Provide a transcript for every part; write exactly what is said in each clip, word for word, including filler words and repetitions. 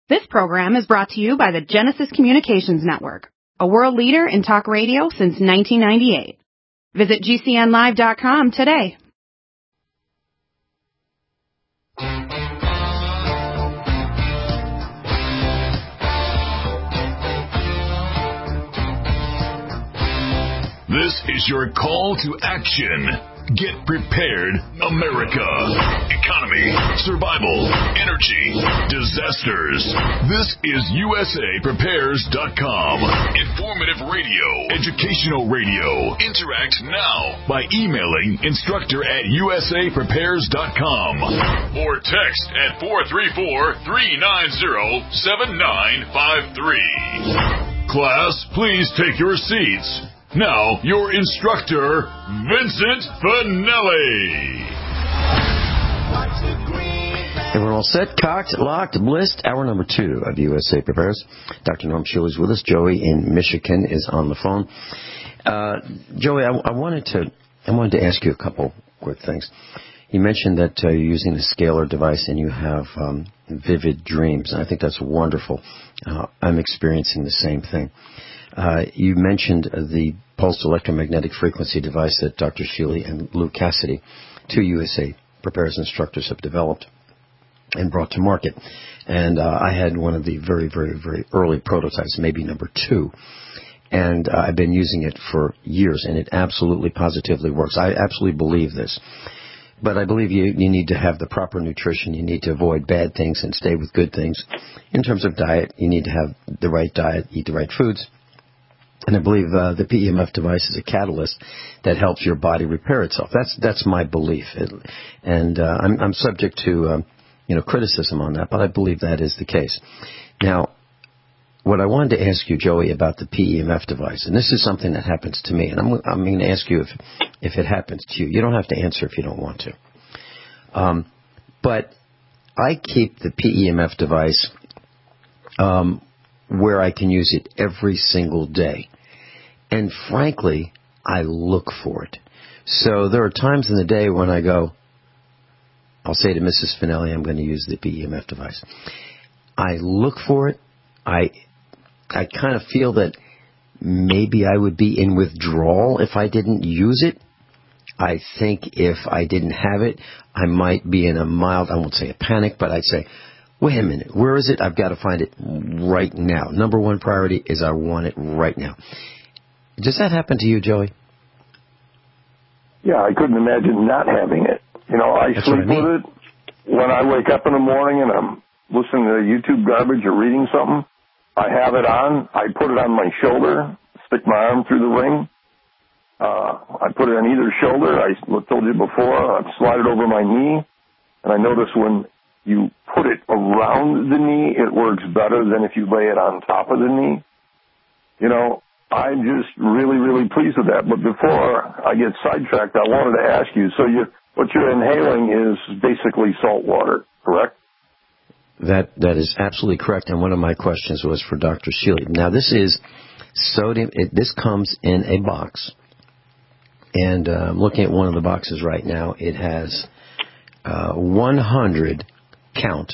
This program is brought to you by the Genesis Communications Network, a world leader in talk radio since nineteen ninety-eight. Visit G C N live dot com today. This is your call to action. Get prepared, America. Economy, survival, energy, disasters. This is U S A Prepares dot com. Informative radio, educational radio. Interact now by emailing instructor at U S A Prepares dot com or text at four three four, three nine zero, seven nine five three. Class, please take your seats. Now, your instructor, Vincent Finelli. And we're all set, cocked, locked, blissed. Hour number two of U S A Prepares. Doctor Norm Schuler is with us. Joey in Michigan is on the phone. Uh, Joey, I, I wanted to I wanted to ask you a couple quick things. You mentioned that uh, you're using the scalar device and you have um, vivid dreams. And I think that's wonderful. Uh, I'm experiencing the same thing. Uh, you mentioned uh, the pulsed electromagnetic frequency device that Doctor Shealy and Lou Cassidy, two U S A Prepares instructors, have developed and brought to market. And uh, I had one of the very, very, very early prototypes, maybe number two. And uh, I've been using it for years, and it absolutely, positively works. I absolutely believe this. But I believe you, you need to have the proper nutrition. You need to avoid bad things and stay with good things. In terms of diet, you need to have the right diet, eat the right foods. And I believe uh, the P E M F device is a catalyst that helps your body repair itself. That's that's my belief, it, and uh, I'm, I'm subject to um, you know criticism on that, but I believe that is the case. Now, what I wanted to ask you, Joey, about the P E M F device, and this is something that happens to me, and I'm I'm going to ask you if if it happens to you. You don't have to answer if you don't want to. Um, but I keep the P E M F device um, where I can use it every single day. And frankly, I look for it. So there are times in the day when I go, I'll say to Missus Finelli, I'm going to use the P E M F device. I look for it. I I kind of feel that maybe I would be in withdrawal if I didn't use it. I think if I didn't have it, I might be in a mild, I won't say a panic, but I'd say, wait a minute, where is it? I've got to find it right now. Number one priority is I want it right now. Does that happen to you, Joey? Yeah, I couldn't imagine not having it. You know, I That's sleep I mean. with it. When I wake up in the morning and I'm listening to YouTube garbage or reading something, I have it on. I put it on my shoulder, stick my arm through the ring. Uh, I put it on either shoulder. I told you before, I slide it over my knee. And I notice when you put it around the knee, it works better than if you lay it on top of the knee. You know, I'm just really, really pleased with that. But before I get sidetracked, I wanted to ask you, so you, what you're inhaling is basically salt water, correct? That That is absolutely correct. And one of my questions was for Doctor Shealy. Now, this is sodium. It, this comes in a box. And uh, I'm looking at one of the boxes right now. It has uh, one hundred count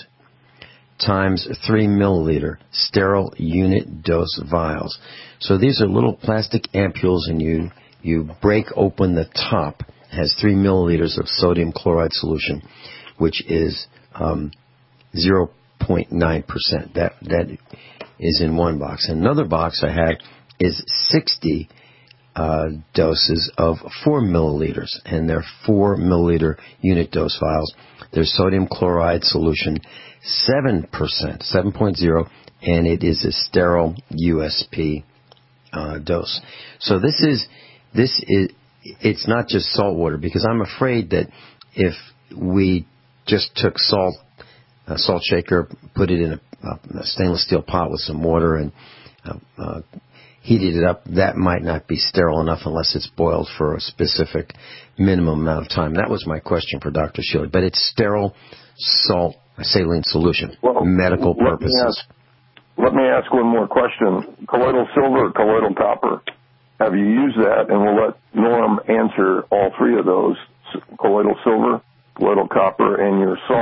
times three milliliter sterile unit dose vials. So these are little plastic ampules, and you you break open the top. It has three milliliters of sodium chloride solution, which is um, zero point nine percent. That that is in one box. Another box I have is sixty uh, doses of four milliliters, and they're four milliliter unit dose vials. There's sodium chloride solution, seven percent, seven point zero, and it is a sterile U S P uh, dose. So this is, this is, it's not just salt water, because I'm afraid that if we just took salt, a salt shaker, put it in a, a stainless steel pot with some water and uh, uh, heated it up, that might not be sterile enough unless it's boiled for a specific minimum amount of time. That was my question for Doctor Shealy. But it's sterile salt saline solution, well, medical let purposes. Me ask, let me ask one more question. Colloidal silver or colloidal copper? Have you used that? And we'll let Norm answer all three of those, colloidal silver, colloidal copper, and your salt.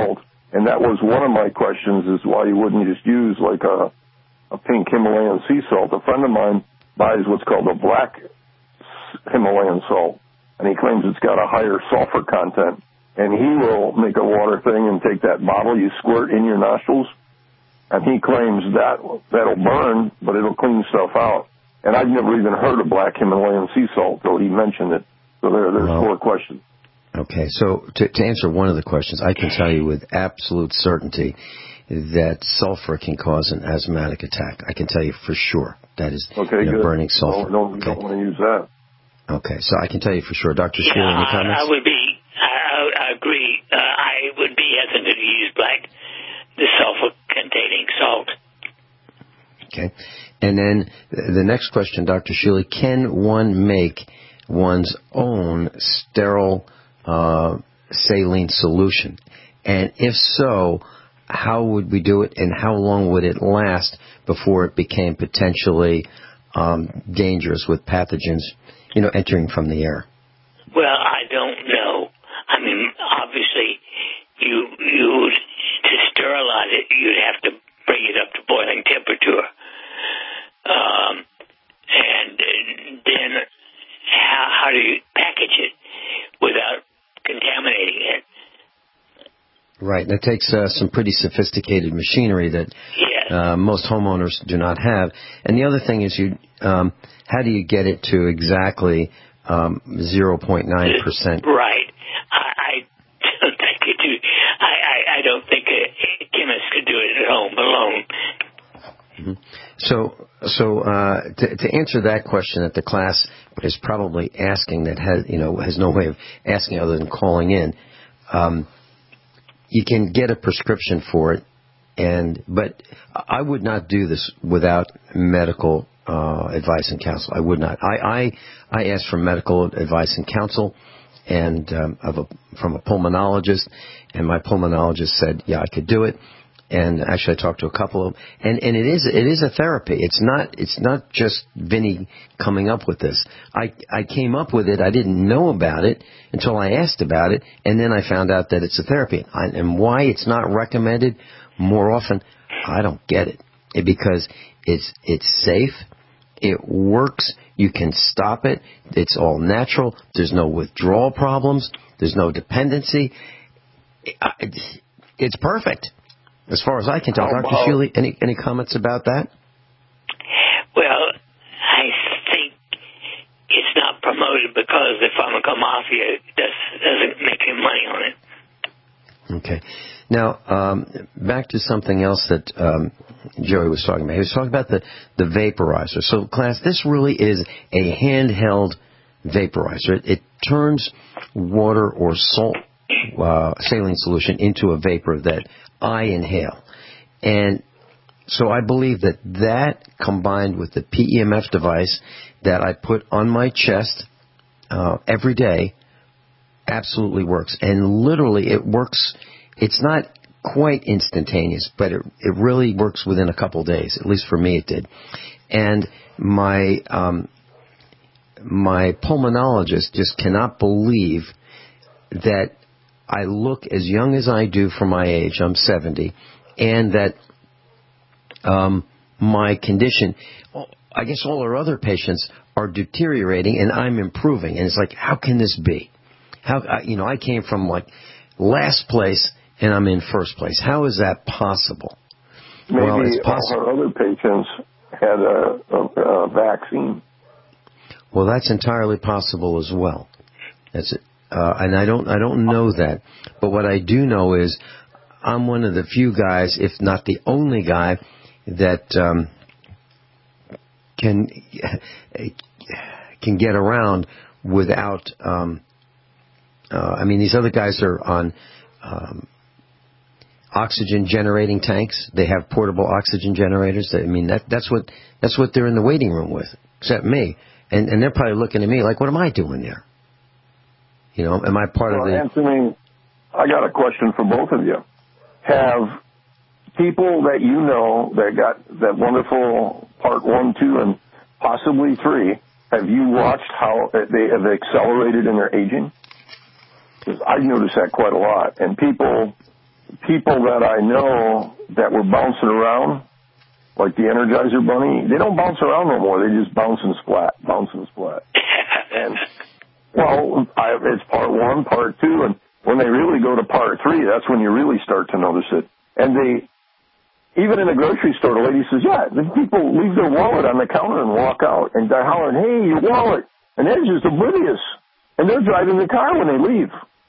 And that was one of my questions, is why you wouldn't just use like a, a pink Himalayan sea salt. A friend of mine buys what's called a black Himalayan salt, and he claims it's got a higher sulfur content. And he will make a water thing and take that bottle you squirt in your nostrils, and he claims that that'll burn, but it'll clean stuff out. And I've never even heard of black Himalayan sea salt, though he mentioned it. So there, there's well, four questions. Okay, so to, to answer one of the questions, I can tell you with absolute certainty that sulfur can cause an asthmatic attack. I can tell you for sure. That is okay, you know, good. burning sulfur. No, no, okay. don't want to use that. Okay, so I can tell you for sure. Doctor Yeah, Shearer, any I, comments? I would be, I, I agree. Uh, I would be hesitant to use black, the sulfur-containing salt. Okay. And then the next question, Doctor Shealy, can one make one's own sterile uh, saline solution? And if so, how would we do it, and how long would it last before it became potentially um, dangerous with pathogens, you know, entering from the air? Well, I don't know. I mean, obviously, you you to sterilize it, you'd have to bring it up to boiling temperature. Um, and then how, how do you package it without contaminating it? Right. That takes uh, some pretty sophisticated machinery that yes. uh, most homeowners do not have. And the other thing is, you um, how do you get it to exactly um, zero point nine percent? Right. I, I don't think you do. I, I, I don't think a chemist could do it at home alone. Mm-hmm. So, so uh, to, to answer that question that the class is probably asking, that has you know has no way of asking other than calling in, um, you can get a prescription for it, and but I would not do this without medical uh, advice and counsel. I would not. I I, I asked for medical advice and counsel, and um, of a, from a pulmonologist, and my pulmonologist said, yeah, I could do it. And actually, I talked to a couple of them, and, and it is it is a therapy. It's not it's not just Vinny coming up with this. I I came up with it. I didn't know about it until I asked about it, and then I found out that it's a therapy. I, and why it's not recommended more often, I don't get it. it. Because it's it's safe, it works. You can stop it. It's all natural. There's no withdrawal problems. There's no dependency. It, it's perfect. As far as I can tell. How Doctor Shealy, any, any comments about that? Well, I think it's not promoted because the pharmacomafia does, doesn't make any money on it. Okay. Now, um, back to something else that um, Joey was talking about. He was talking about the, the vaporizer. So, class, this really is a handheld vaporizer. It, it turns water or salt uh, saline solution into a vapor that I inhale. And so I believe that that combined with the P E M F device that I put on my chest uh, every day absolutely works. And literally it works. It's not quite instantaneous, but it, it really works within a couple days. At least for me it did. And my um, my pulmonologist just cannot believe that I look as young as I do for my age. I'm seventy, and that um, my condition, I guess all our other patients are deteriorating, and I'm improving. And it's like, how can this be? How you know I came from like last place, and I'm in first place. How is that possible? Maybe well, it's all our other patients had a, a, a vaccine. Well, that's entirely possible as well. That's it. Uh, and I don't, I don't know that. But what I do know is I'm one of the few guys, if not the only guy, that um, can can get around without. Um, uh, I mean, these other guys are on um, oxygen generating tanks. They have portable oxygen generators. I mean, that that's what that's what they're in the waiting room with, except me. And and they're probably looking at me like, what am I doing there? You know, am I part well, of the... Anthony, I got a question for both of you. Have people that you know that got that wonderful part one, two, and possibly three, have you watched how they have accelerated in their aging? Because I've noticed that quite a lot. And people people that I know that were bouncing around, like the Energizer Bunny, they don't bounce around no more. They just bounce and splat, bounce and splat. And, well, I, it's part one, part two, and when they really go to part three, that's when you really start to notice it. And they, even in the grocery store, the lady says, yeah, the people leave their wallet on the counter and walk out, and they're hollering, hey, your wallet. And they're just oblivious. And they're driving the car when they leave.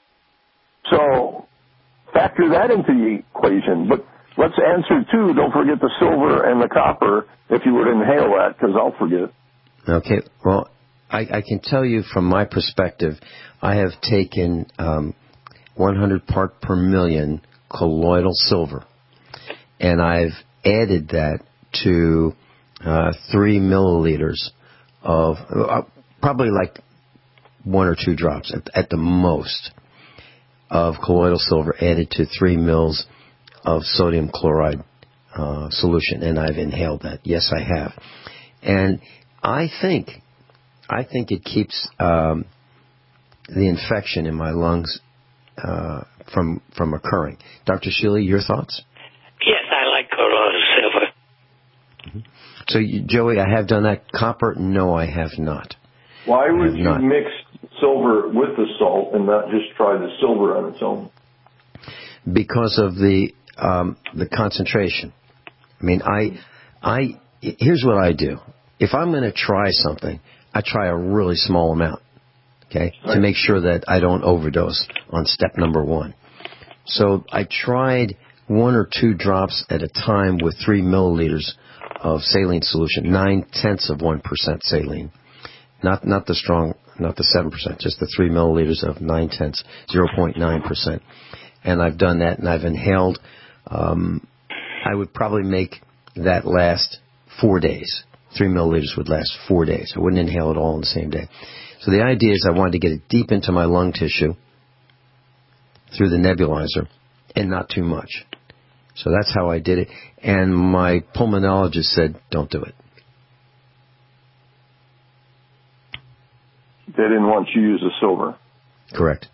So factor that into the equation. But let's answer, too, don't forget the silver and the copper, if you would inhale that, because I'll forget. Okay, well, I, I can tell you from my perspective, I have taken um, one hundred part per million colloidal silver, and I've added that to uh, three milliliters of, uh, probably like one or two drops at, at the most, of colloidal silver added to three mils of sodium chloride uh, solution, and I've inhaled that. Yes, I have. And I think, I think it keeps um, the infection in my lungs uh, from from occurring. Doctor Shealy, your thoughts? Yes, I like colloidal silver. Mm-hmm. So, you, Joey, I have done that. Copper, no, I have not. Why would you not. mix silver with the salt and not just try the silver on its own? Because of the um, the concentration. I mean, I I here's what I do. If I'm going to try something, I try a really small amount, okay, right, to make sure that I don't overdose on step number one. So I tried one or two drops at a time with three milliliters of saline solution, nine tenths of one percent saline, not not the strong, not the seven percent, just the three milliliters of nine tenths, zero point nine percent. And I've done that, and I've inhaled. Um, I would probably make that last four days. Three milliliters would last four days. I wouldn't inhale it all in the same day. So the idea is I wanted to get it deep into my lung tissue through the nebulizer and not too much. So that's how I did it. And my pulmonologist said, don't do it. They didn't want you to use the silver. Correct.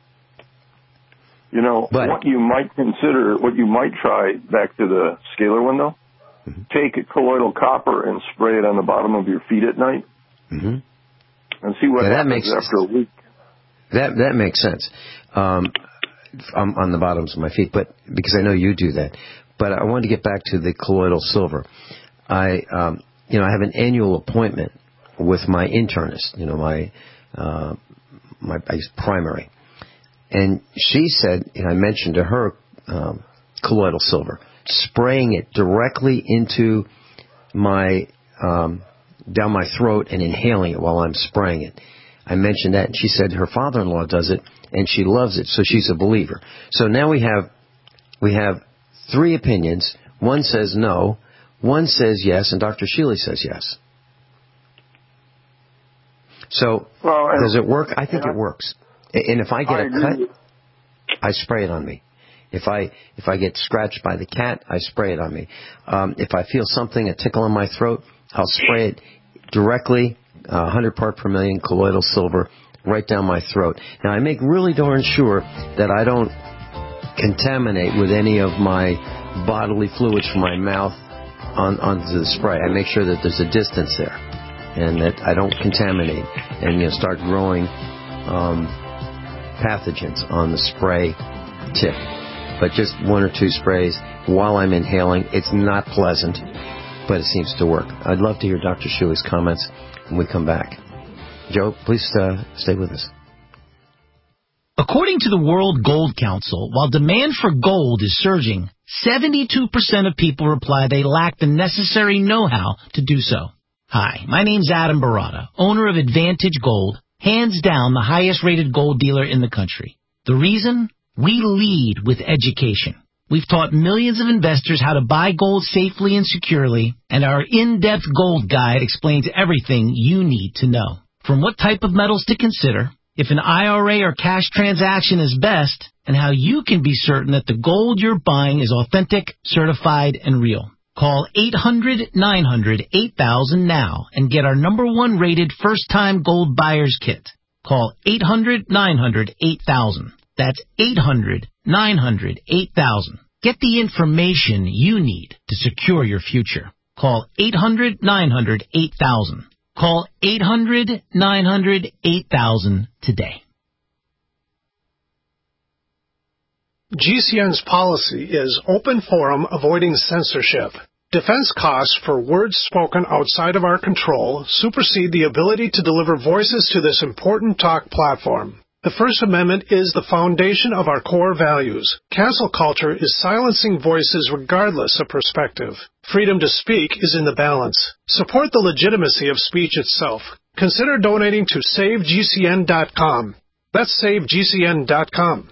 You know, but, what you might consider, what you might try, back to the scalar window, mm-hmm. take a colloidal copper and spray it on the bottom of your feet at night, mm-hmm. and see what yeah, happens makes, after a week. That that makes sense um, on, on the bottoms of my feet, but because I know you do that. But I wanted to get back to the colloidal silver. I, um, you know, I have an annual appointment with my internist, you know, my uh, my I guess primary. And she said, and I mentioned to her um, colloidal silver, spraying it directly into my, um, down my throat and inhaling it while I'm spraying it. I mentioned that, and she said her father-in-law does it, and she loves it, so she's a believer. So now we have, we have three opinions. One says no, one says yes, and Doctor Shealy says yes. So, well, does it work? I think it works. And if I get I a cut, I spray it on me. If I if I get scratched by the cat, I spray it on me. Um, if I feel something, a tickle in my throat, I'll spray it directly, uh, one hundred part per million colloidal silver, right down my throat. Now, I make really darn sure that I don't contaminate with any of my bodily fluids from my mouth on onto the spray. I make sure that there's a distance there, and that I don't contaminate and you know start growing Um, pathogens on the spray tip, but just one or two sprays while I'm inhaling. It's not pleasant, but it seems to work. I'd love to hear Doctor Shealy's comments when we come back. Joe, please uh, stay with us. According to the World Gold Council, while demand for gold is surging, seventy-two percent of people reply they lack the necessary know-how to do so. Hi, my name's Adam Barata, owner of Advantage Gold, hands down the highest-rated gold dealer in the country. The reason? We lead with education. We've taught millions of investors how to buy gold safely and securely, and our in-depth gold guide explains everything you need to know. From what type of metals to consider, if an I R A or cash transaction is best, and how you can be certain that the gold you're buying is authentic, certified, and real. Call eight hundred, nine hundred, eight thousand now and get our number one rated first-time gold buyer's kit. Call eight hundred, nine hundred, eight thousand. That's eight hundred, nine hundred, eight thousand. Get the information you need to secure your future. Call eight hundred, nine hundred, eight thousand. Call eight hundred, nine hundred, eight thousand today. G C N's policy is open forum, avoiding censorship. Defense costs for words spoken outside of our control supersede the ability to deliver voices to this important talk platform. The First Amendment is the foundation of our core values. Cancel culture is silencing voices regardless of perspective. Freedom to speak is in the balance. Support the legitimacy of speech itself. Consider donating to save G C N dot com. That's save G C N dot com.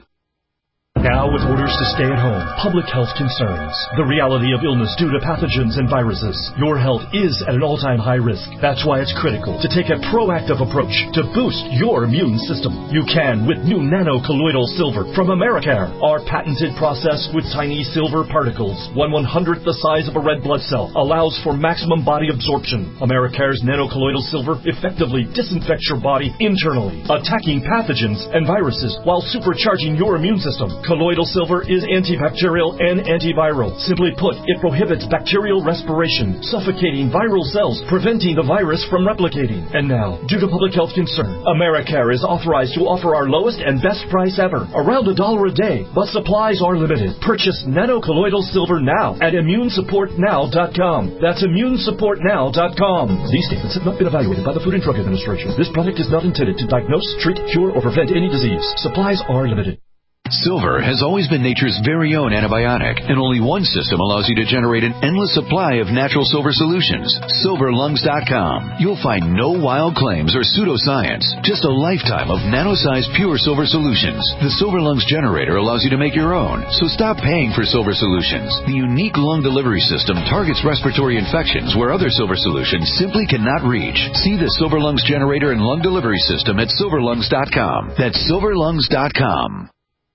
Now with orders to stay at home, public health concerns, the reality of illness due to pathogens and viruses, your health is at an all-time high risk. That's why it's critical to take a proactive approach to boost your immune system. You can with new nano-colloidal silver from Americare. Our patented process with tiny silver particles, one one-hundredth the size of a red blood cell, allows for maximum body absorption. Americare's nano-colloidal silver effectively disinfects your body internally, attacking pathogens and viruses while supercharging your immune system. Colloidal silver is antibacterial and antiviral. Simply put, it prohibits bacterial respiration, suffocating viral cells, preventing the virus from replicating. And now, due to public health concern, Americare is authorized to offer our lowest and best price ever, around a dollar a day, but supplies are limited. Purchase nano-colloidal silver now at immune support now dot com. That's immune support now dot com. These statements have not been evaluated by the Food and Drug Administration. This product is not intended to diagnose, treat, cure, or prevent any disease. Supplies are limited. Silver has always been nature's very own antibiotic, and only one system allows you to generate an endless supply of natural silver solutions. silver lungs dot com. You'll find no wild claims or pseudoscience, just a lifetime of nano-sized pure silver solutions. The Silver Lungs generator allows you to make your own, so stop paying for silver solutions. The unique lung delivery system targets respiratory infections where other silver solutions simply cannot reach. See the Silver Lungs generator and lung delivery system at silver lungs dot com. That's silver lungs dot com.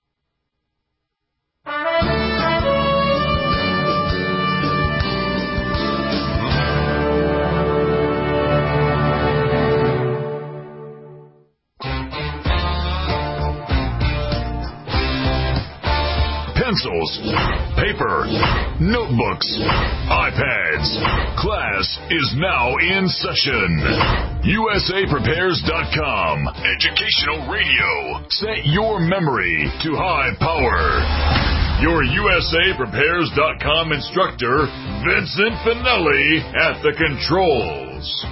Pencils, paper, notebooks, iPads. Class is now in session. U S A Prepares dot com. Educational radio. Set your memory to high power. Your U S A Prepares dot com instructor, Vincent Finelli, at the controls.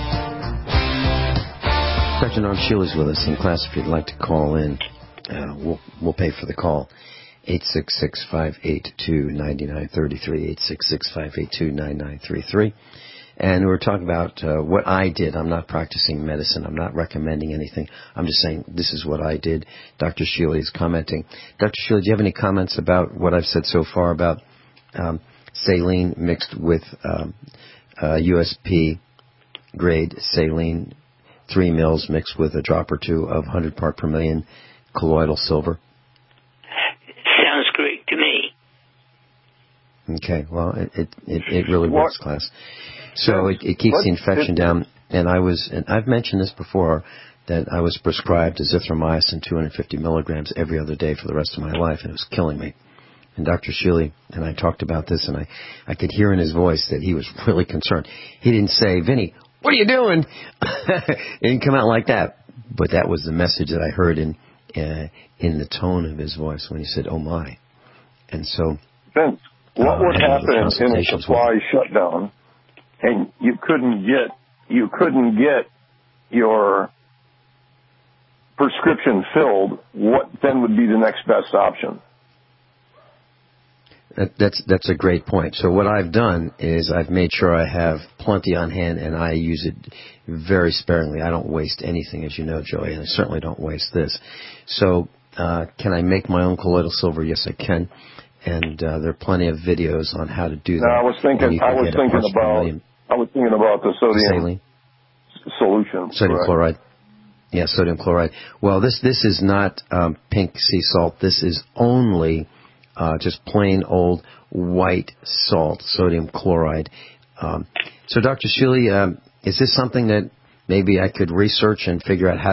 Doctor Norm Shield is with us in class. If you'd like to call in, uh, we'll, we'll pay for the call. eight six six, five eight two, nine nine three three, eight six six, five eight two, nine nine three three. And we're talking about uh, what I did. I'm not practicing medicine. I'm not recommending anything. I'm just saying this is what I did. Doctor Shealy is commenting. Doctor Shealy, do you have any comments about what I've said so far about um, saline mixed with um, uh, U S P grade saline, three mils mixed with a drop or two of one hundred part per million colloidal silver? Sounds great to me. Okay, well, it it, it, it really works, class. So it, it keeps the infection down. And I was, and I've mentioned this before, that I was prescribed azithromycin two hundred fifty milligrams every other day for the rest of my life, and it was killing me. And Doctor Shealy and I talked about this, and I, I could hear in his voice that he was really concerned. He didn't say, Vinny, what are you doing? It didn't come out like that. But that was the message that I heard in uh, in the tone of his voice when he said, oh, my. And so... Vince, what uh, would happen in a supply shutdown and you couldn't get you couldn't get your prescription filled? What then would be the next best option? That, that's that's a great point. So what I've done is I've made sure I have plenty on hand, and I use it very sparingly. I don't waste anything, as you know, Joey, and I certainly don't waste this. So uh, can I make my own colloidal silver? Yes, I can. And uh, there are plenty of videos on how to do that. No, I was thinking. I was thinking about. I was thinking about the sodium saline solution. Sodium correct? chloride. Yeah, sodium chloride. Well, this this is not um, pink sea salt. This is only uh, just plain old white salt, sodium chloride. Um, so, Doctor Shealy, um, is this something that maybe I could research and figure out how to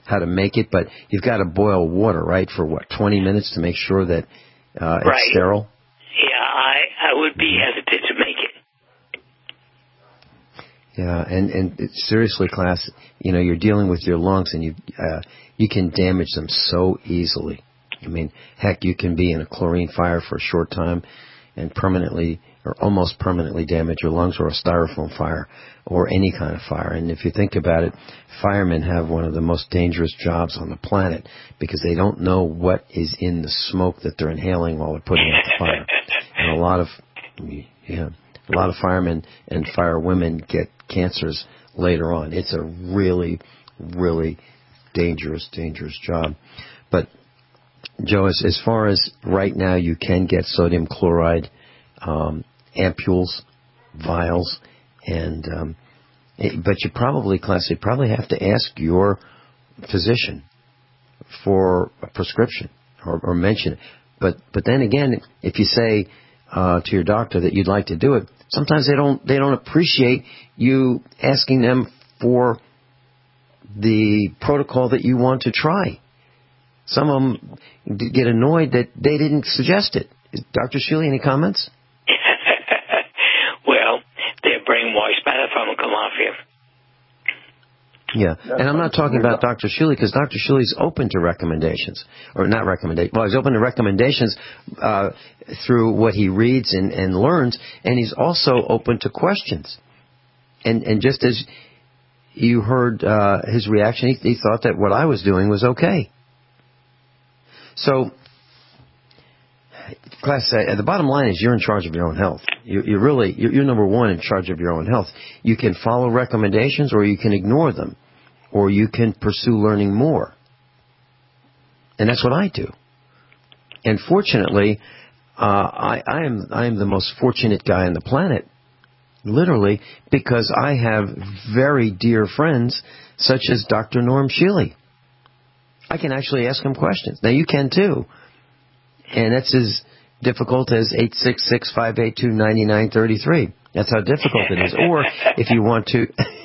how to make it, but you've got to boil water, right, for what, twenty minutes to make sure that uh, it's right. sterile? Yeah, I, I would be hesitant to make it. Yeah, and, and it, seriously, class, you know, you're dealing with your lungs, and you uh, you can damage them so easily. I mean, heck, you can be in a chlorine fire for a short time and permanently or almost permanently damage your lungs, or a styrofoam fire, or any kind of fire. And if you think about it, firemen have one of the most dangerous jobs on the planet because they don't know what is in the smoke that they're inhaling while they're putting out the fire. And a lot of, yeah, a lot of firemen and firewomen get cancers later on. It's a really, really dangerous, dangerous job. But Joe, as, as far as right now, you can get sodium chloride um, ampules, vials, and um, it, but you probably, class, you probably have to ask your physician for a prescription or, or mention it. But but then again, if you say uh, to your doctor that you'd like to do it, sometimes they don't they don't appreciate you asking them for the protocol that you want to try. Some of them get annoyed that they didn't suggest it. Doctor Shealy, any comments? Well, they're brainwashed by the pharmacomafia. Yeah, and I'm not talking about Doctor Shealy because Doctor Shealy's open to recommendations, or not recommendations. Well, he's open to recommendations uh, through what he reads and, and learns, and he's also open to questions. And and just as you heard uh, his reaction, he, he thought that what I was doing was okay. So, class, uh, the bottom line is you're in charge of your own health. You, you're really, you're, you're number one in charge of your own health. You can follow recommendations or you can ignore them, or you can pursue learning more. And that's what I do. And fortunately, uh, I, I am I am the most fortunate guy on the planet, literally, because I have very dear friends such as Doctor Norm Shealy. I can actually ask him questions. Now, you can too. And that's as difficult as eight six six, five eight two, nine nine three three. That's how difficult it is. Or if you want to,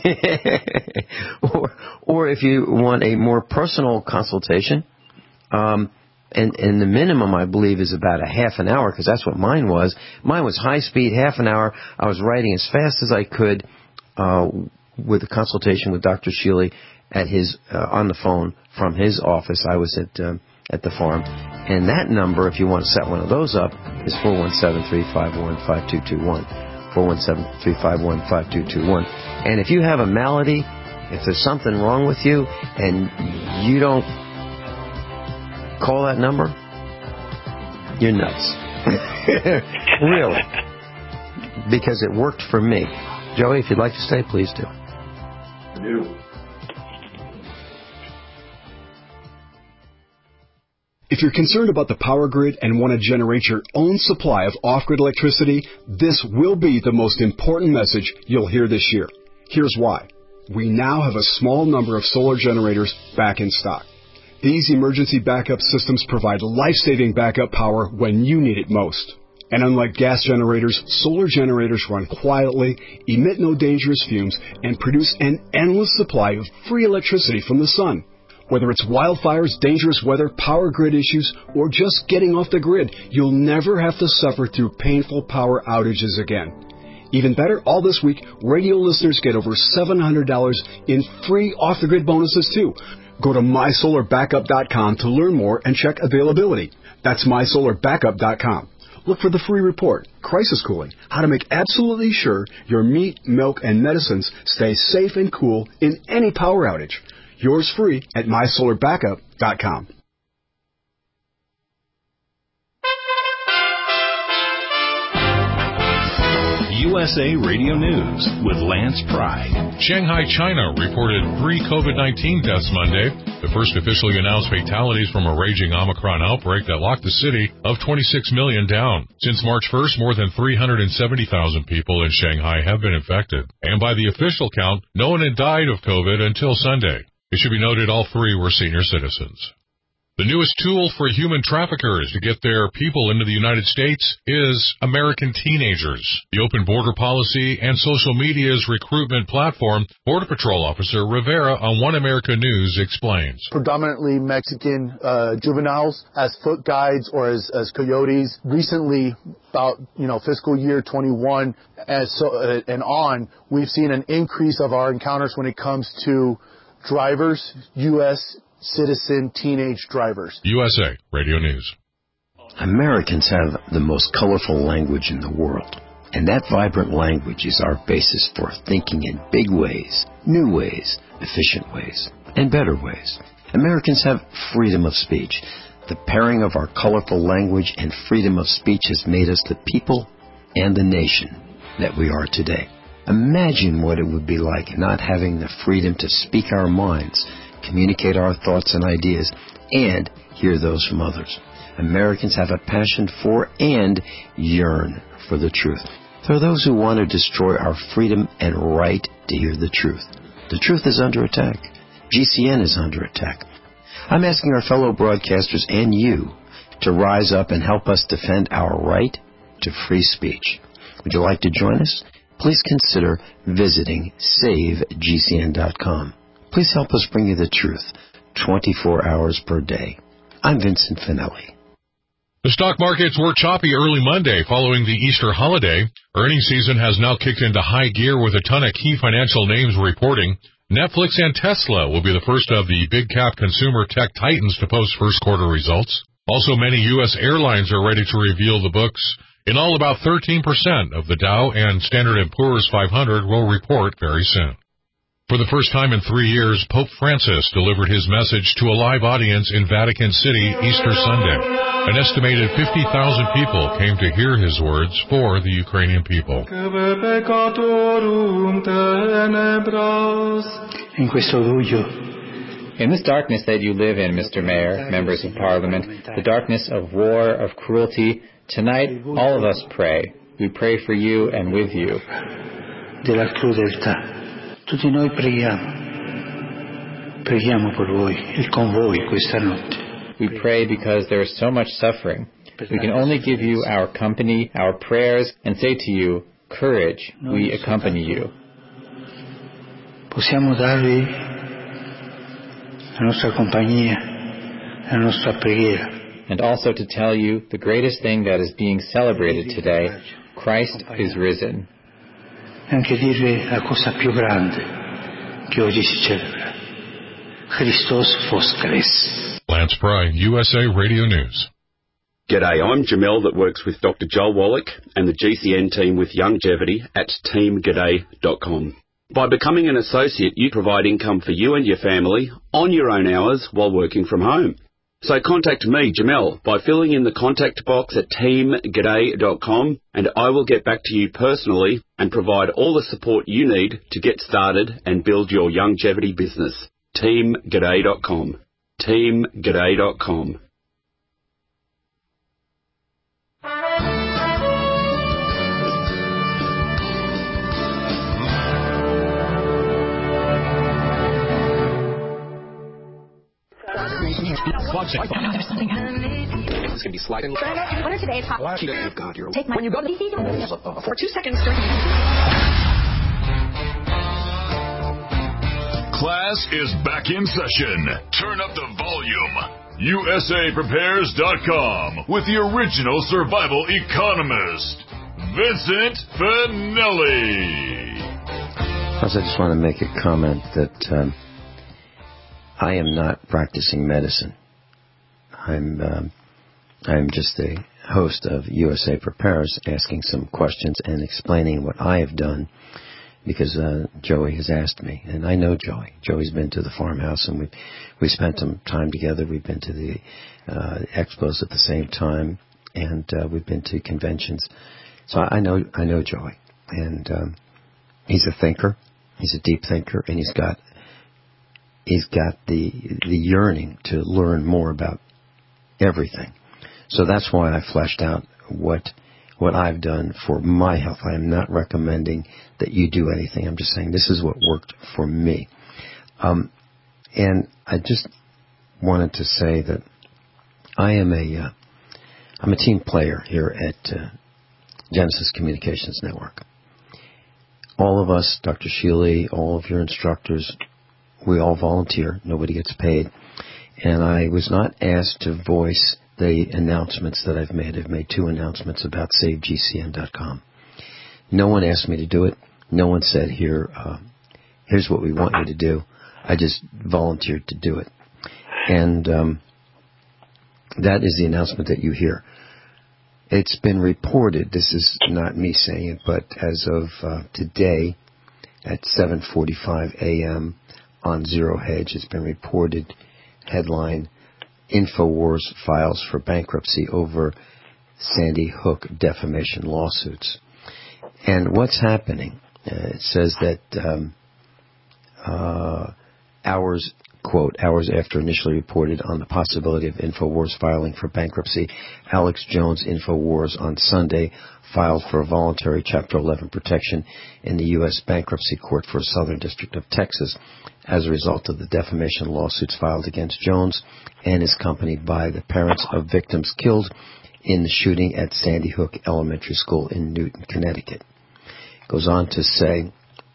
or, or if you want a more personal consultation, um, and, and the minimum, I believe, is about a half an hour, because that's what mine was. Mine was high speed, half an hour. I was writing as fast as I could uh, with a consultation with Doctor Shealy at his uh, on the phone from his office. I was at um, at the farm, and that number, if you want to set one of those up, is four one seven, three five one, five two two one, four one seven, three five one, five two two one. And if you have a malady, if there's something wrong with you, and you don't call that number, you're nuts. Really. Because it worked for me. Joey, if you'd like to stay, please do. I do. If you're concerned about the power grid and want to generate your own supply of off-grid electricity, this will be the most important message you'll hear this year. Here's why. We now have a small number of solar generators back in stock. These emergency backup systems provide life-saving backup power when you need it most. And unlike gas generators, solar generators run quietly, emit no dangerous fumes, and produce an endless supply of free electricity from the sun. Whether it's wildfires, dangerous weather, power grid issues, or just getting off the grid, you'll never have to suffer through painful power outages again. Even better, all this week, radio listeners get over seven hundred dollars in free off-the-grid bonuses, too. Go to my solar backup dot com to learn more and check availability. That's my solar backup dot com. Look for the free report, Crisis Cooling, how to make absolutely sure your meat, milk, and medicines stay safe and cool in any power outage. Yours free at my solar backup dot com. U S A Radio News with Lance Pride. Shanghai, China reported three COVID nineteen deaths Monday, the first officially announced fatalities from a raging Omicron outbreak that locked the city of twenty-six million down. Since March first, more than three hundred seventy thousand people in Shanghai have been infected. And by the official count, no one had died of COVID until Sunday. It should be noted all three were senior citizens. The newest tool for human traffickers to get their people into the United States is American teenagers. The open border policy and social media's recruitment platform, Border Patrol Officer Rivera on One America News explains. Predominantly Mexican uh, juveniles as foot guides or as, as coyotes. Recently, about you know fiscal year twenty-one as so, uh, and on, we've seen an increase of our encounters when it comes to drivers, U S citizen teenage drivers. U S A Radio News. Americans have the most colorful language in the world, and that vibrant language is our basis for thinking in big ways, new ways, efficient ways, and better ways. Americans have freedom of speech. The pairing of our colorful language and freedom of speech has made us the people and the nation that we are today. Imagine what it would be like not having the freedom to speak our minds, communicate our thoughts and ideas, and hear those from others. Americans have a passion for and yearn for the truth. There are those who want to destroy our freedom and right to hear the truth. The truth is under attack. G C N is under attack. I'm asking our fellow broadcasters and you to rise up and help us defend our right to free speech. Would you like to join us? Please consider visiting save G C N dot com. Please help us bring you the truth twenty-four hours per day. I'm Vincent Finelli. The stock markets were choppy early Monday following the Easter holiday. Earnings season has now kicked into high gear with a ton of key financial names reporting. Netflix and Tesla will be the first of the big-cap consumer tech titans to post first-quarter results. Also, many U S airlines are ready to reveal the books. In all, about thirteen percent of the Dow and Standard and Poor's five hundred will report very soon. For the first time in three years, Pope Francis delivered his message to a live audience in Vatican City Easter Sunday. An estimated fifty thousand people came to hear his words for the Ukrainian people. In this darkness that you live in, Mister Mayor, members of Parliament, the darkness of war, of cruelty, tonight all of us pray. We pray for you and with you. Della crudeltà. Tutti noi preghiamo, preghiamo per voi e con voi questa notte. We pray because there is so much suffering. We can only give you our company, our prayers, and say to you, courage, we accompany you. Possiamo darvi la nostra compagnia, la nostra preghiera. And also to tell you the greatest thing that is being celebrated today, Christ is risen. Anche dirvi la cosa più grande che oggi si celebra. Christos Voskres. Lance Pry, U S A Radio News. G'day, I'm Jamel that works with Doctor Joel Wallach and the G C N team with Longevity at team g'day dot com. By becoming an associate, you provide income for you and your family on your own hours while working from home. So contact me, Jamel, by filling in the contact box at team g'day dot com, and I will get back to you personally and provide all the support you need to get started and build your longevity business. team g'day dot com. team g'day dot com. Watch it. Oh, no, there's something happening. This can be sliding. What are today's hot? Oh, God, you're... Take my... When you go to... Uh, for two seconds... Class is back in session. Turn up the volume. U S A Prepares dot com with the original survival economist, Vincent Finelli. I just want to make a comment that um, I am not practicing medicine. I'm um, I'm just a host of U S A Prepares, asking some questions and explaining what I have done because uh, Joey has asked me, and I know Joey. Joey's been to the farmhouse, and we we spent some time together. We've been to the uh, expos at the same time, and uh, we've been to conventions. So I know I know Joey, and um, he's a thinker. He's a deep thinker, and he's got he's got the the yearning to learn more about everything. So that's why I fleshed out what what I've done for my health. I am not recommending that you do anything. I'm just saying this is what worked for me. Um, and I just wanted to say that I am a, uh, I'm a team player here at uh, Genesis Communications Network. All of us, Doctor Shealy, all of your instructors, we all volunteer. Nobody gets paid. And I was not asked to voice the announcements that I've made. I've made two announcements about save G C N dot com. No one asked me to do it. No one said, here, uh, here's what we want you to do. I just volunteered to do it. And um, that is the announcement that you hear. It's been reported, this is not me saying it, but as of uh, today at seven forty-five a.m. on Zero Hedge, it's been reported, headline, InfoWars files for bankruptcy over Sandy Hook defamation lawsuits. And what's happening? Uh, it says that um, uh, hours, quote, hours after initially reported on the possibility of InfoWars filing for bankruptcy, Alex Jones InfoWars on Sunday filed for a voluntary Chapter eleven protection in the U S Bankruptcy Court for Southern District of Texas as a result of the defamation lawsuits filed against Jones and his company by the parents of victims killed in the shooting at Sandy Hook Elementary School in Newton, Connecticut. It goes on to say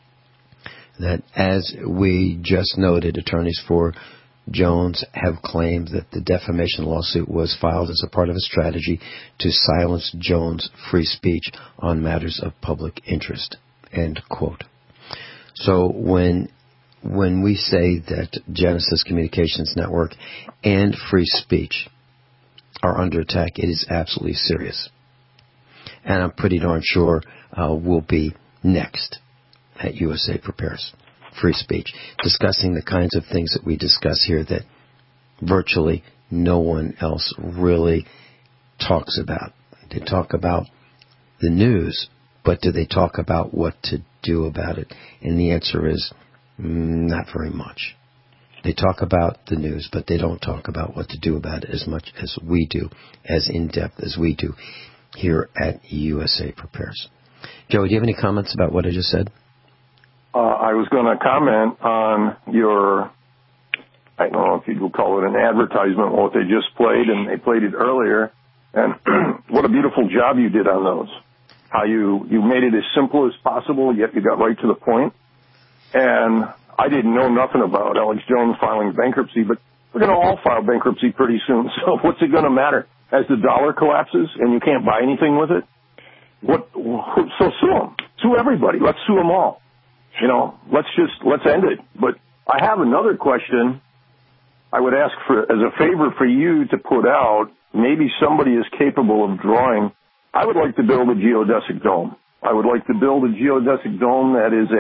that, as we just noted, attorneys for Jones have claimed that the defamation lawsuit was filed as a part of a strategy to silence Jones' free speech on matters of public interest, end quote. So when when we say that Genesis Communications Network and free speech are under attack, it is absolutely serious. And I'm pretty darn sure uh, we'll be next at U S A Prepares. Free speech, discussing the kinds of things that we discuss here that virtually no one else really talks about. They talk about the news, but do they talk about what to do about it? And the answer is mm, not very much. They talk about the news, but they don't talk about what to do about it as much as we do, as in-depth as we do here at U S A Prepares. Joey, do you have any comments about what I just said? Uh, I was going to comment on your, I don't know if you'd call it an advertisement, what they just played, and they played it earlier. And what a beautiful job you did on those. How you, you made it as simple as possible, yet you got right to the point. And I didn't know nothing about Alex Jones filing bankruptcy, but we're going to all file bankruptcy pretty soon. So what's it going to matter? As the dollar collapses and you can't buy anything with it, what? So sue them. Sue everybody. Let's sue them all. You know, let's just, let's end it. But I have another question I would ask for as a favor for you to put out. Maybe somebody is capable of drawing. I would like to build a geodesic dome. I would like to build a geodesic dome that is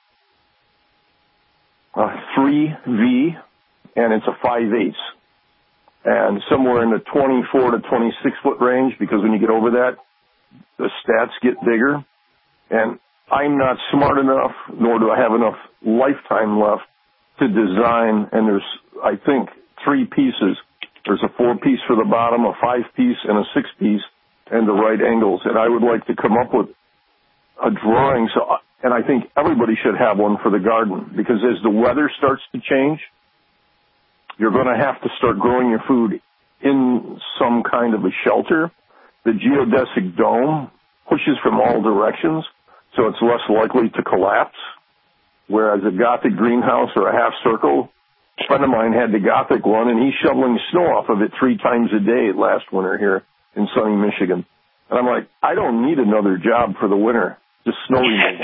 a, a three V, and it's a five eighths. And somewhere in the twenty-four to twenty-six foot range, because when you get over that, the stats get bigger. And I'm not smart enough, nor do I have enough lifetime left to design, and there's, I think, three pieces. There's a four-piece for the bottom, a five-piece, and a six-piece, and the right angles. And I would like to come up with a drawing, so, and I think everybody should have one for the garden, because as the weather starts to change, you're going to have to start growing your food in some kind of a shelter. The geodesic dome pushes from all directions, so it's less likely to collapse, whereas a Gothic greenhouse or a half circle, a friend of mine had the Gothic one, and he's shoveling snow off of it three times a day last winter here in sunny Michigan. And I'm like, I don't need another job for the winter, just snow removal.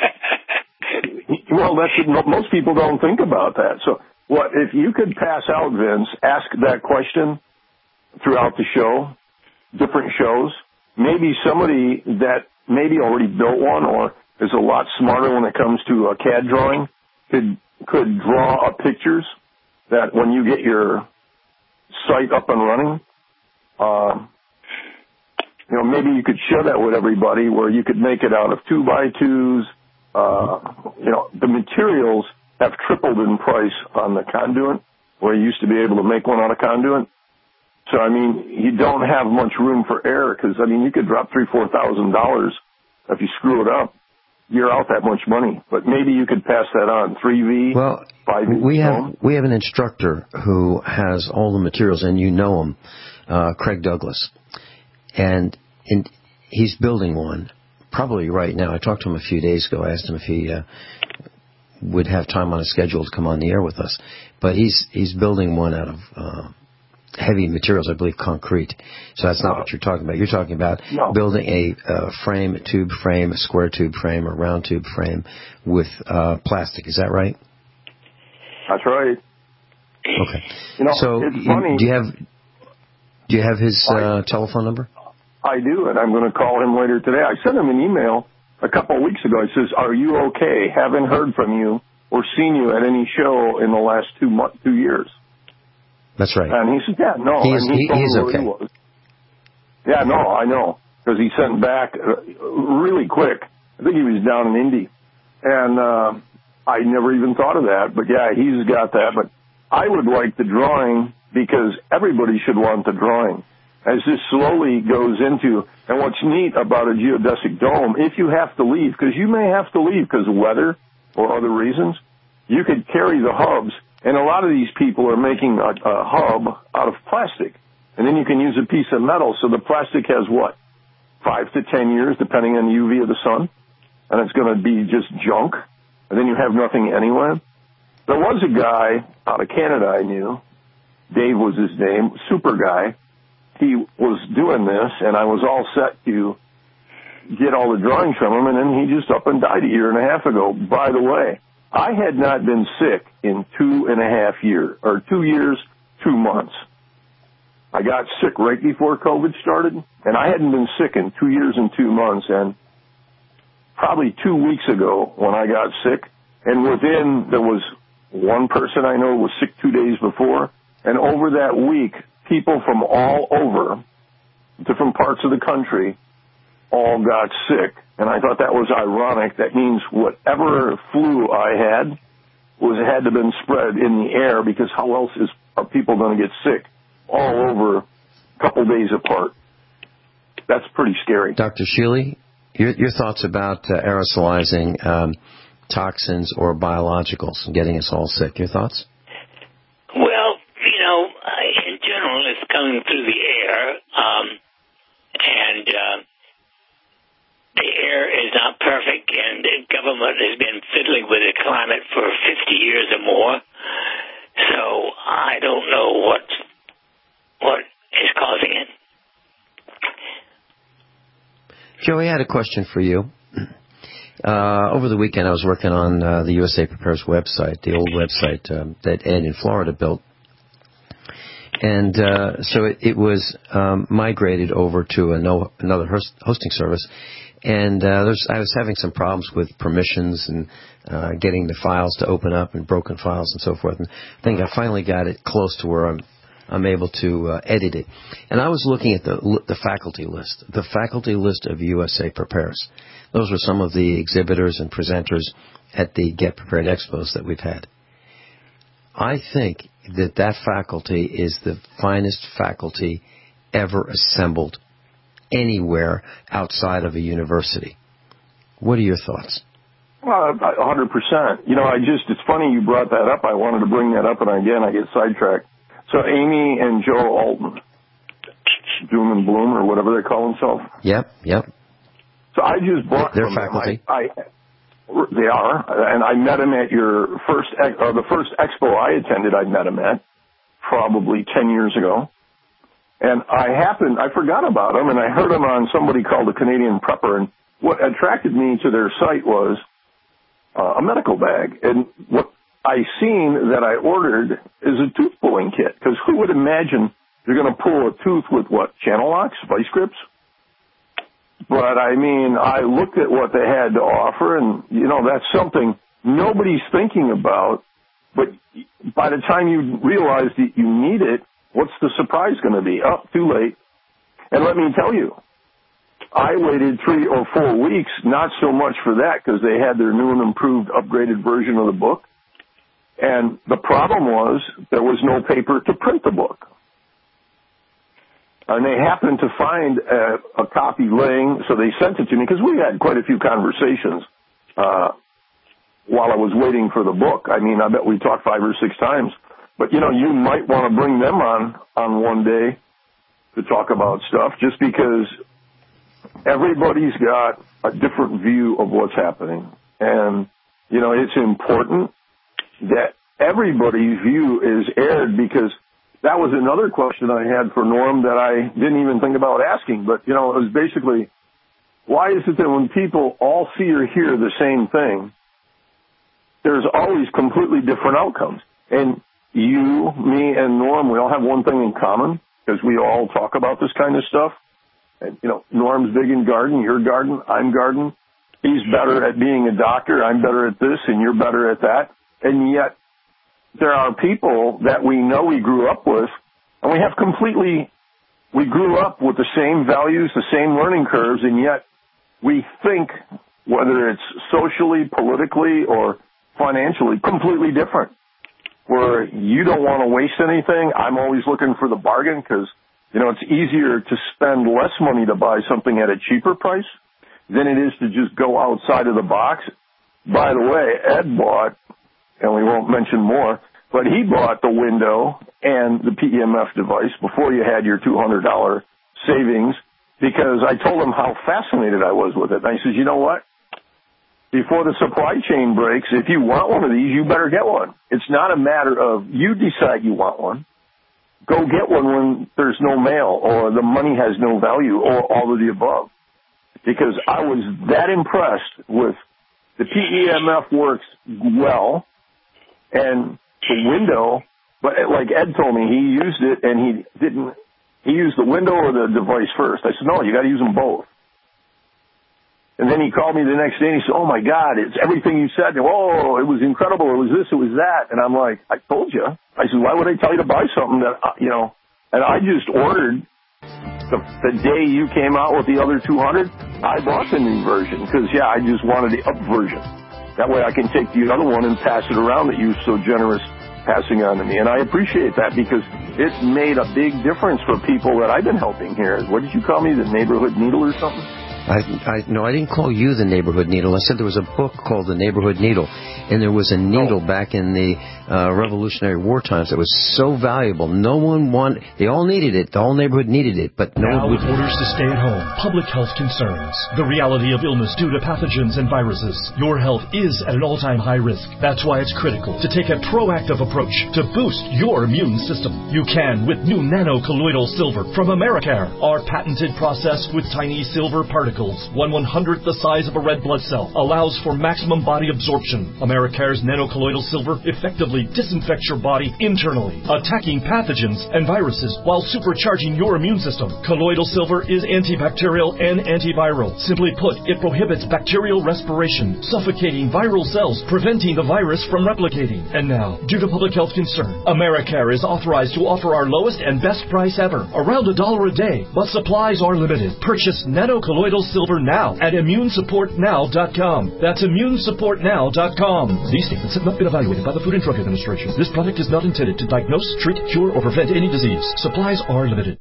Well, that's, most people don't think about that. So what if you could pass out, Vince, ask that question throughout the show, different shows, maybe somebody that maybe already built one or is a lot smarter when it comes to a C A D drawing could could draw up pictures that when you get your site up and running, uh, you know, maybe you could share that with everybody where you could make it out of two by twos. Uh, you know, the materials have tripled in price on the conduit, where you used to be able to make one out of conduit. So, I mean, you don't have much room for error because, I mean, you could drop three, four thousand dollars if you screw it up. You're out that much money. But maybe you could pass that on. three V, well, five V. We have, we have an instructor who has all the materials, and you know him. uh, Craig Douglas. And in, he's building one, probably right now. I talked to him a few days ago. I asked him if he uh, would have time on his schedule to come on the air with us. But he's he's building one out of uh, heavy materials, I believe concrete. So that's not what you're talking about. You're talking about no. building a uh, frame, a tube frame, a square tube frame, a round tube frame with uh, plastic. Is that right? That's right. Okay. You know, so it's funny. do you have do you have his uh, telephone number? I do, and I'm going to call him later today. I sent him an email a couple of weeks ago. It says, "Are you okay? Haven't heard from you or seen you at any show in the last two months, two years." That's right. And he said, "Yeah, no." He's, and he he, told he's me what okay. he was. Yeah, no, I know, because he sent back uh, really quick. I think he was down in Indy, and uh, I never even thought of that. But yeah, he's got that. But I would like the drawing because everybody should want the drawing. As this slowly goes into, and what's neat about a geodesic dome, if you have to leave, because you may have to leave because of weather or other reasons, you could carry the hubs, and a lot of these people are making a, a hub out of plastic, and then you can use a piece of metal, so the plastic has what, five to ten years, depending on the U V of the sun, and it's going to be just junk, and then you have nothing anyway. There was a guy out of Canada I knew, Dave was his name, super guy. He was doing this, and I was all set to get all the drawings from him, and then he just up and died a year and a half ago. By the way, I had not been sick in two and a half years, or two years, two months. I got sick right before COVID started, and I hadn't been sick in two years and two months, and probably two weeks ago when I got sick, and within, there was one person I know was sick two days before, and over that week, people from all over, different parts of the country, all got sick. And I thought that was ironic. That means whatever flu I had was had to have been spread in the air, because how else is are people going to get sick all over a couple days apart? That's pretty scary. Doctor Shealy, your, your thoughts about uh, aerosolizing um, toxins or biologicals and getting us all sick. Your thoughts? Well, you know, in general, it's coming through the air, um, and uh, the air is not perfect, and the government has been fiddling with the climate for fifty years or more. So I don't know what what is causing it. Joey, I had a question for you. Uh, over the weekend, I was working on uh, the U S A Prepares website, the old website um, that Ed in Florida built. And uh, so it, it was um, migrated over to a no, another host, hosting service. And uh, there's, I was having some problems with permissions and uh, getting the files to open up and broken files and so forth. And I think I finally got it close to where I'm I'm able to uh, edit it. And I was looking at the the faculty list, the faculty list of U S A Prepares. Those were some of the exhibitors and presenters at the Get Prepared Expos that we've had. I think that that faculty is the finest faculty ever assembled anywhere outside of a university. What are your thoughts? Well, one hundred percent. You know, I just, it's funny you brought that up. I wanted to bring that up, and again, I get sidetracked. So Amy and Joe Alton, Doom and Bloom, or whatever they call themselves. Yep, yep. So I just bought They're from faculty. them. I, I, they are, and I met them at your first, uh, the first expo I attended. I met them at probably ten years ago, and I happened, I forgot about them, and I heard them on somebody called the Canadian Prepper. And what attracted me to their site was uh, a medical bag, and what I seen that I ordered is a tooth pulling kit, because who would imagine you're going to pull a tooth with what, channel locks, vice grips? But, I mean, I looked at what they had to offer, and, you know, that's something nobody's thinking about, but by the time you realize that you need it, what's the surprise going to be? Oh, too late. And let me tell you, I waited three or four weeks, not so much for that, because they had their new and improved upgraded version of the book. And the problem was there was no paper to print the book. And they happened to find a, a copy laying, so they sent it to me, because we had quite a few conversations uh, while I was waiting for the book. I mean, I bet we talked five or six times. But, you know, you might want to bring them on on one day to talk about stuff just because everybody's got a different view of what's happening. And, you know, it's important that everybody's view is aired, because that was another question I had for Norm that I didn't even think about asking. But, you know, it was basically, why is it that when people all see or hear the same thing, there's always completely different outcomes? And you, me, and Norm, we all have one thing in common, because we all talk about this kind of stuff. And, you know, Norm's big in garden, you're garden, I'm garden. He's better at being a doctor, I'm better at this, and you're better at that. And yet, there are people that we know we grew up with, and we have completely, we grew up with the same values, the same learning curves, and yet we think, whether it's socially, politically, or financially, completely different. Where you don't want to waste anything, I'm always looking for the bargain, because, you know, it's easier to spend less money to buy something at a cheaper price than it is to just go outside of the box. By the way, Ed bought, and we won't mention more, but he bought the window and the P E M F device before you had your two hundred dollars savings, because I told him how fascinated I was with it. And I says, you know what? Before the supply chain breaks, if you want one of these, you better get one. It's not a matter of you decide you want one. Go get one when there's no mail or the money has no value or all of the above. Because I was that impressed with the P E M F works well, and the window, but like Ed told me, he used it and he didn't, he used the window or the device first. I said, no, you got to use them both. And then he called me the next day and he said, oh my God, it's everything you said. Oh, it was incredible. It was this, it was that. And I'm like, I told you. I said, why would I tell you to buy something that, you know, and I just ordered the, the day you came out with the other two hundred, I bought the new version because, yeah, I just wanted the up version. That way I can take the other one and pass it around that you were so generous passing on to me. And I appreciate that, because it's made a big difference for people that I've been helping here. What did you call me, the neighborhood needle or something? I, I no, I didn't call you the neighborhood needle. I said there was a book called The Neighborhood Needle, and there was a needle oh. back in the uh, Revolutionary War times that was so valuable. No one wanted. They all needed it. The whole neighborhood needed it, but no now one would. With orders to stay at home, public health concerns, the reality of illness due to pathogens and viruses. Your health is at an all-time high risk. That's why it's critical to take a proactive approach to boost your immune system. You can with new nano-colloidal silver from Americare, our patented process with tiny silver particles. One one-hundredth the size of a red blood cell, allows for maximum body absorption. Americare's nano-colloidal silver effectively disinfects your body internally, attacking pathogens and viruses while supercharging your immune system. Colloidal silver is antibacterial and antiviral. Simply put, it prohibits bacterial respiration, suffocating viral cells, preventing the virus from replicating. And now, due to public health concern, Americare is authorized to offer our lowest and best price ever, around a dollar a day, but supplies are limited. Purchase nano-colloidal silver now at immune support now dot com. That's immune support now dot com. These statements have not been evaluated by the Food and Drug Administration. This product is not intended to diagnose, treat, cure, or prevent any disease. Supplies are limited.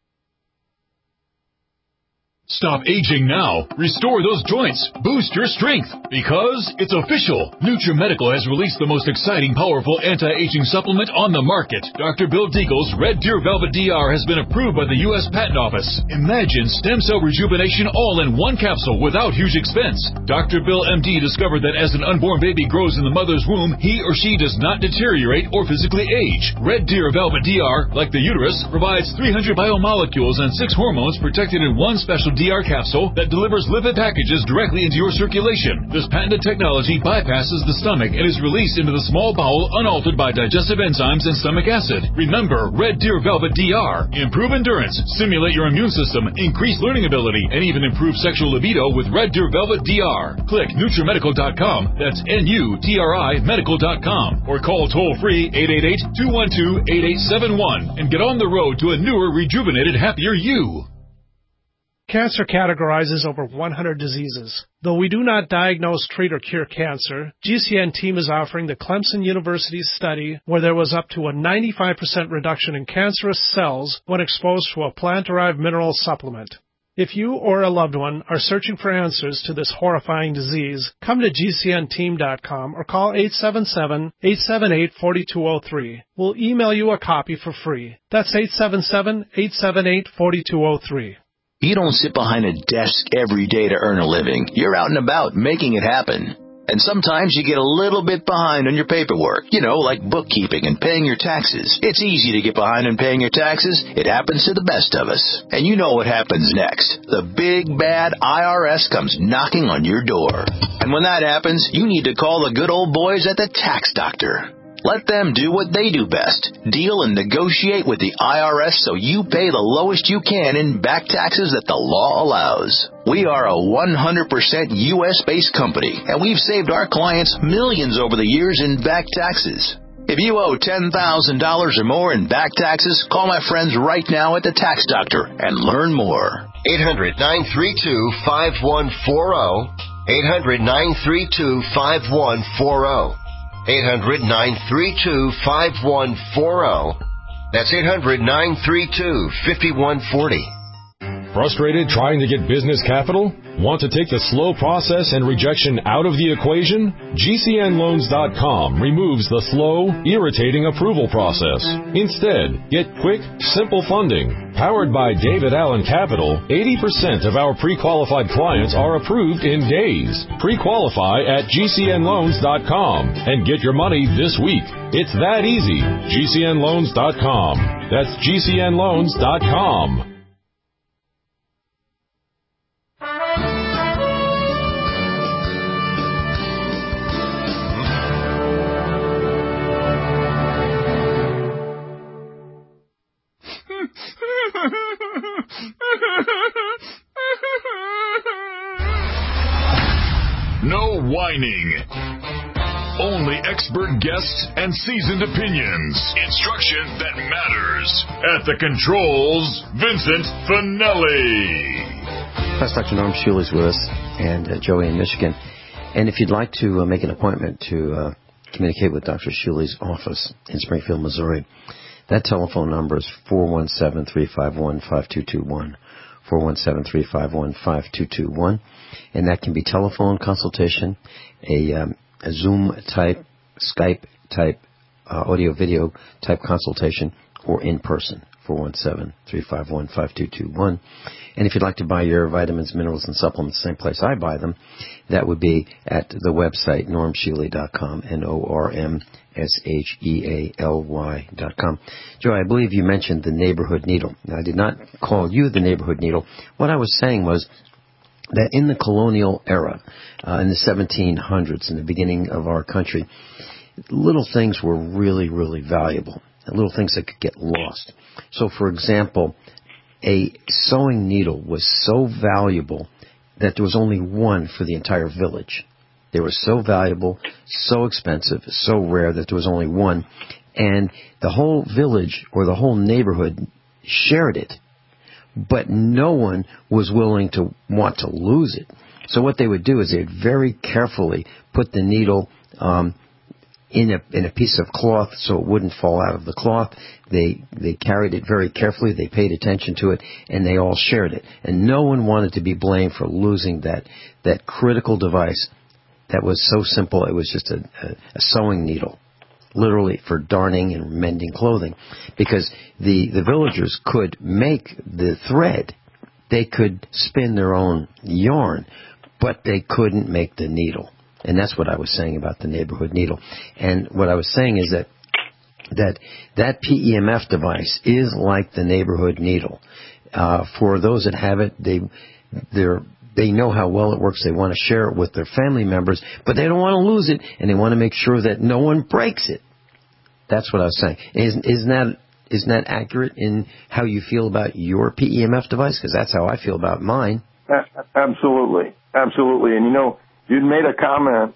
Stop aging now. Restore those joints. Boost your strength. Because it's official. NutriMedical has released the most exciting, powerful anti-aging supplement on the market. Doctor Bill Deagle's Red Deer Velvet D R has been approved by the U S Patent Office. Imagine stem cell rejuvenation all in one capsule without huge expense. Doctor Bill M D discovered that as an unborn baby grows in the mother's womb, he or she does not deteriorate or physically age. Red Deer Velvet D R, like the uterus, provides three hundred biomolecules and six hormones protected in one special D R capsule that delivers lipid packages directly into your circulation. This patented technology bypasses the stomach and is released into the small bowel unaltered by digestive enzymes and stomach acid. Remember, Red Deer Velvet D R. Improve endurance, stimulate your immune system, increase learning ability, and even improve sexual libido with Red Deer Velvet D R. Click NutriMedical dot com, that's N U T R I medical dot com, or call toll-free eight eight eight, two one two, eight eight seven one and get on the road to a newer, rejuvenated, happier you. Cancer categorizes over one hundred diseases. Though we do not diagnose, treat, or cure cancer, G C N team is offering the Clemson University study where there was up to a ninety-five percent reduction in cancerous cells when exposed to a plant-derived mineral supplement. If you or a loved one are searching for answers to this horrifying disease, come to G C N team dot com or call eight seven seven, eight seven eight, four two zero three. We'll email you a copy for free. That's eight seven seven, eight seven eight, four two zero three. You don't sit behind a desk every day to earn a living. You're out and about making it happen. And sometimes you get a little bit behind on your paperwork, you know, like bookkeeping and paying your taxes. It's easy to get behind on paying your taxes. It happens to the best of us. And you know what happens next. The big, bad I R S comes knocking on your door. And when that happens, you need to call the good old boys at the Tax Doctor. Let them do what they do best, deal and negotiate with the I R S so you pay the lowest you can in back taxes that the law allows. We are a one hundred percent U S-based company, and we've saved our clients millions over the years in back taxes. If you owe ten thousand dollars or more in back taxes, call my friends right now at the Tax Doctor and learn more. eight hundred, nine three two, five one four zero. eight hundred, nine three two, five one four zero. eight hundred, nine three two, five one four zero. That's eight hundred, nine three two, five one four zero. Frustrated trying to get business capital? Want to take the slow process and rejection out of the equation? G C N loans dot com removes the slow, irritating approval process. Instead, get quick, simple funding. Powered by David Allen Capital, eighty percent of our pre-qualified clients are approved in days. Pre-qualify at G C N loans dot com and get your money this week. It's that easy. G C N loans dot com. That's G C N loans dot com. No whining. Only expert guests and seasoned opinions. Instruction that matters. At the controls, Vincent Finelli. Plus, Doctor Norm Schules with us, and uh, Joey in Michigan. And if you'd like to uh, make an appointment to uh, communicate with Doctor Schules' office in Springfield, Missouri, that telephone number is four one seven, three five one, five two two one. four one seven, three five one, five two two one. And that can be telephone consultation, a, um, a Zoom type, Skype type, uh, audio video type consultation, or in person, four one seven, three five one, five two two one. And if you'd like to buy your vitamins, minerals, and supplements, the same place I buy them, that would be at the website norm shealy dot com, N O R M S H E A L Y dot com. Joe, I believe you mentioned the neighborhood needle. Now, I did not call you the neighborhood needle. What I was saying was that in the colonial era, uh, in the seventeen hundreds, in the beginning of our country, little things were really, really valuable, little things that could get lost. So, for example, a sewing needle was so valuable that there was only one for the entire village. They were so valuable, so expensive, so rare that there was only one. And the whole village or the whole neighborhood shared it. But no one was willing to want to lose it. So what they would do is they would very carefully put the needle um, in a in a piece of cloth so it wouldn't fall out of the cloth. They they carried it very carefully. They paid attention to it, and they all shared it. And no one wanted to be blamed for losing that that critical device that was so simple. It was just a, a, a sewing needle, literally for darning and mending clothing, because the the villagers could make the thread. They could spin their own yarn, but they couldn't make the needle. And that's what I was saying about the neighborhood needle. And what I was saying is that that that P E M F device is like the neighborhood needle. Uh, for those that have it, they they're they know how well it works. They want to share it with their family members, but they don't want to lose it, and they want to make sure that no one breaks it. That's what I was saying. Isn't, isn't that isn't that accurate in how you feel about your P E M F device? Because that's how I feel about mine. Absolutely, absolutely. And you know, you'd made a comment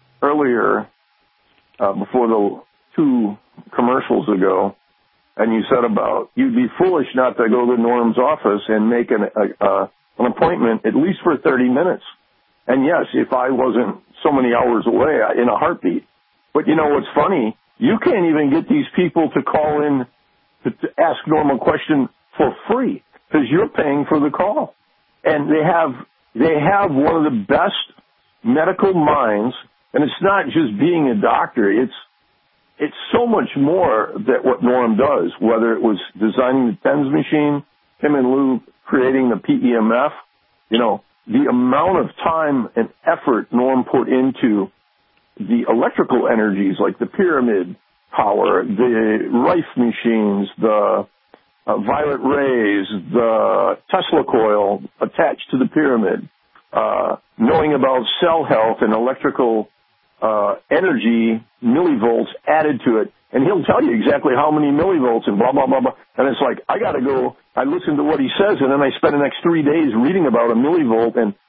earlier uh, before the two commercials ago, and you said about you'd be foolish not to go to Norm's office and make an, a, uh, an appointment at least for thirty minutes. And yes, if I wasn't so many hours away, I, in a heartbeat. But you know what's funny? You can't even get these people to call in to, to ask Norm a question for free because you're paying for the call. and they have they have one of the best medical minds, and it's not just being a doctor. It's it's so much more that what Norm does, whether it was designing the TENS machine, him and Lou creating the P E M F, you know, the amount of time and effort Norm put into the electrical energies like the pyramid power, the Rife machines, the uh, violet rays, the Tesla coil attached to the pyramid, uh, knowing about cell health and electrical uh, energy, millivolts added to it. And he'll tell you exactly how many millivolts and blah, blah, blah, blah. And it's like, I got to go, I listen to what he says, and then I spend the next three days reading about a millivolt and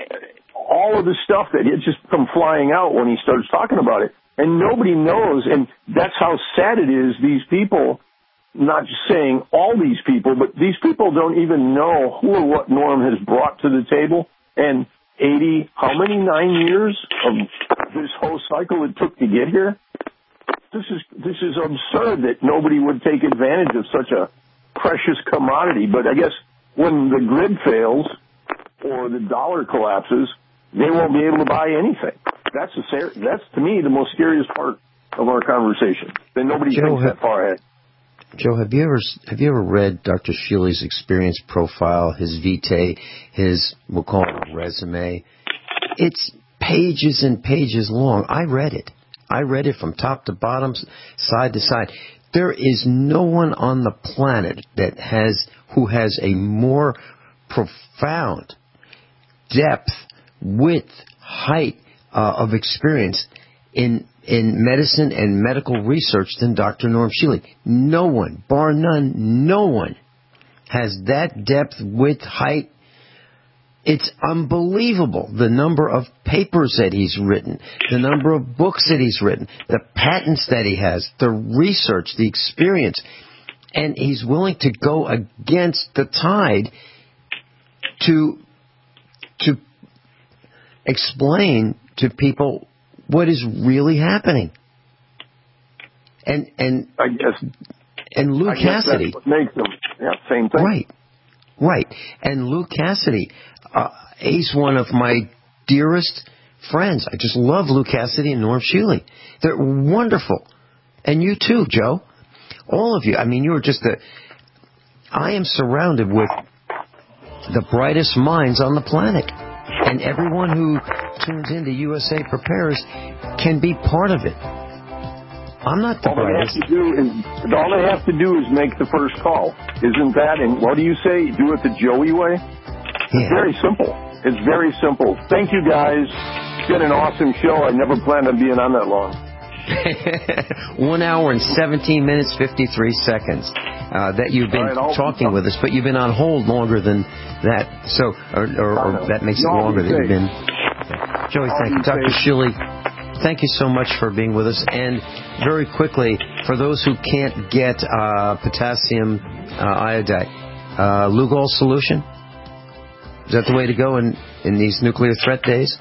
all of the stuff that had just come flying out when he starts talking about it. And nobody knows, and that's how sad it is, these people, not just saying all these people, but these people don't even know who or what Norm has brought to the table. And eighty, how many, nine years of this whole cycle it took to get here? This is this is absurd that nobody would take advantage of such a precious commodity. But I guess when the grid fails or the dollar collapses, they won't be able to buy anything. That's the that's to me the most scariest part of our conversation. That nobody Joe, thinks that far ahead. Joe, have you ever have you ever read Doctor Shealy's experience profile, his vitae, his we'll call it resume? It's pages and pages long. I read it. I read it from top to bottom, side to side. There is no one on the planet that has who has a more profound depth, width, height uh, of experience in in medicine and medical research than Doctor Norm Shealy. No one, bar none, no one has that depth, width, height. It's unbelievable, the number of papers that he's written, the number of books that he's written, the patents that he has, the research, the experience. And he's willing to go against the tide to to explain to people what is really happening. And and I guess and Lou I guess Cassidy that's what makes them yeah, same thing. Right. Right. And Lou Cassidy, uh, he's one of my dearest friends. I just love Lou Cassidy and Norm Shealy. They're wonderful. And you too, Joe. All of you. I mean, you're just a... I am surrounded with the brightest minds on the planet. And everyone who tunes into U S A Prepares can be part of it. I'm not the all brightest. They have to do is, all they have to do is make the first call. Isn't that, and what do you say? Do it the Joey way? Yeah. It's very simple. It's very simple. Thank you, guys. It's been an awesome show. I never planned on being on that long. One hour and seventeen minutes, fifty-three seconds uh, that you've been right, talking with us, but you've been on hold longer than that. So, or, or, or that makes it longer that you've been. Joey, thank you. Doctor Shealy, thank you so much for being with us. And very quickly, for those who can't get uh, potassium uh, iodide, uh, Lugol solution? Is that the way to go in, in these nuclear threat days?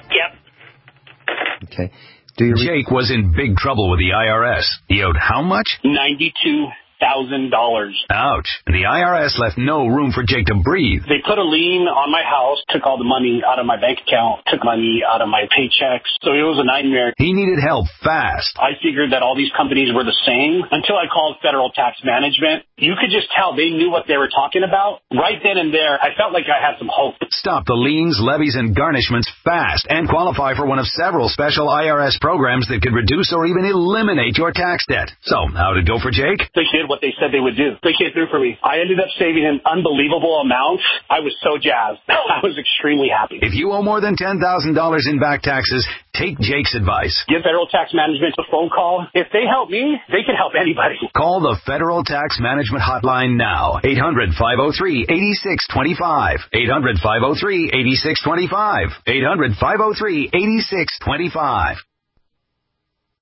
Yep. Okay. Do you Jake was in big trouble with the I R S. He owed how much? ninety-two thousand dollars. Ouch. And the I R S left no room for Jake to breathe. They put a lien on my house, took all the money out of my bank account, took money out of my paychecks. So it was a nightmare. He needed help fast. I figured that all these companies were the same until I called Federal Tax Management. You could just tell they knew what they were talking about. Right then and there, I felt like I had some hope. Stop the liens, levies, and garnishments fast and qualify for one of several special I R S programs that could reduce or even eliminate your tax debt. So, how'd it go for Jake? They did what they said they would do. They came through for me. I ended up saving an unbelievable amount. I was so jazzed. I was extremely happy. If you owe more than ten thousand dollars in back taxes, take Jake's advice. Give Federal Tax Management a phone call. If they help me, they can help anybody. Call the Federal Tax Management Hotline now. eight hundred, five oh three, eight six two five. eight hundred, five oh three, eight six two five. eight hundred, five oh three, eight six two five.